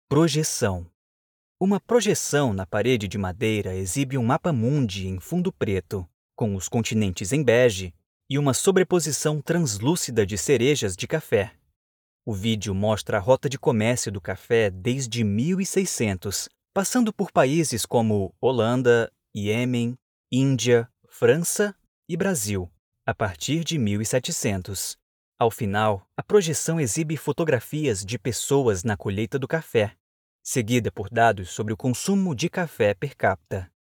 Projeção. Uma projeção na parede de madeira exibe um mapa-mundi em fundo preto, com os continentes em bege e uma sobreposição translúcida de cerejas de café. O vídeo mostra a rota de comércio do café desde 1600, passando por países como Holanda, Iêmen, Índia, França e Brasil, a partir de 1700. Ao final, a projeção exibe fotografias de pessoas na colheita do café, seguida por dados sobre o consumo de café per capita.